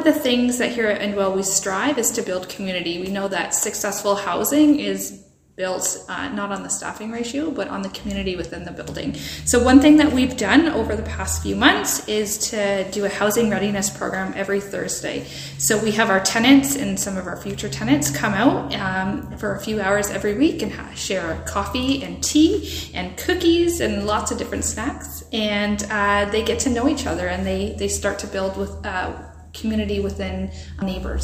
the things that here at Endwell we strive is to build community. We know that successful housing is built not on the staffing ratio, but on the community within the building. So one thing that we've done over the past few months is to do a housing readiness program every Thursday. So we have our tenants and some of our future tenants come out for a few hours every week and share coffee and tea and cookies and lots of different snacks. And they get to know each other, and they start to build with community within neighbors.